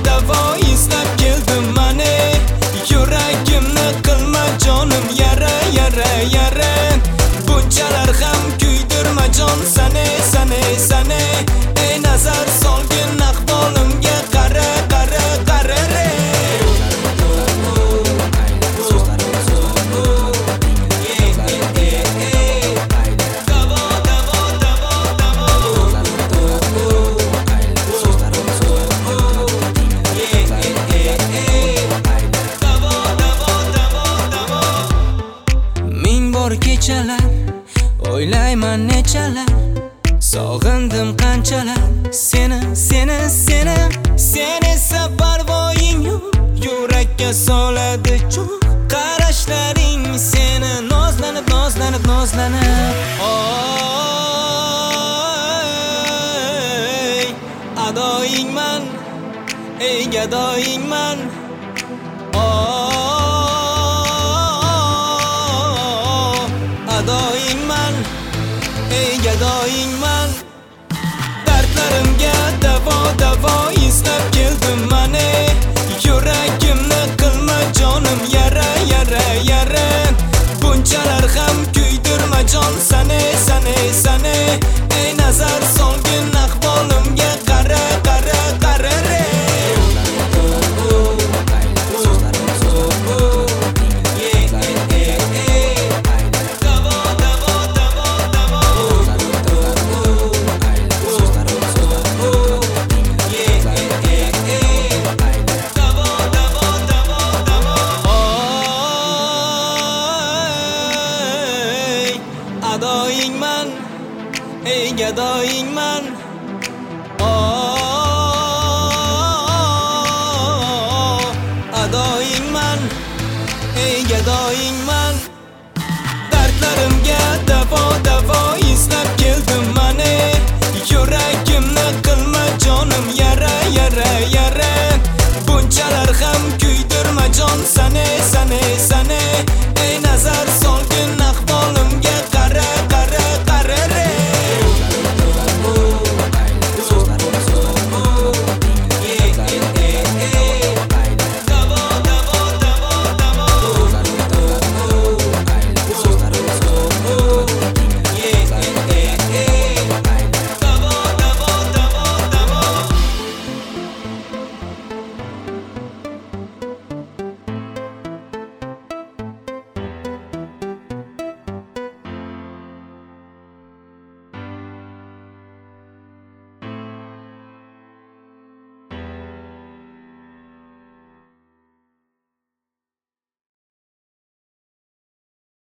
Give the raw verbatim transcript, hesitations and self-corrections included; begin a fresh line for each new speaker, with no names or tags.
davo izlab keldim mane. Yuragimni qilma jonim yara yara yara. Bunchalar ham kuydirma jon sane sane sane. Ey nazar solgin ahvolimga qara qara qara re. Kechalar o'ylayman nechalar, sog'indim qanchalar seni seni seni. Sen esa parvoying yo'q, yurakka soladi cho'q qarashlaring seni. Nozlanib nozlanib nozlanib oy adoyingman, ey gadoyingman. Adoyingman, ey gadoyingman. Dardlarimga davo davo izlab keldim mane. Yuragimni qilma jonim yara yara yara. Bunchalar ham kuydirma jon sane sane sane. Ey nazar solgin ahvolimga qara qara qara re. Adoyingman, ey gadoyingman. Oh, adoyingman, ey gadoyingman. Dardlarimga davo davo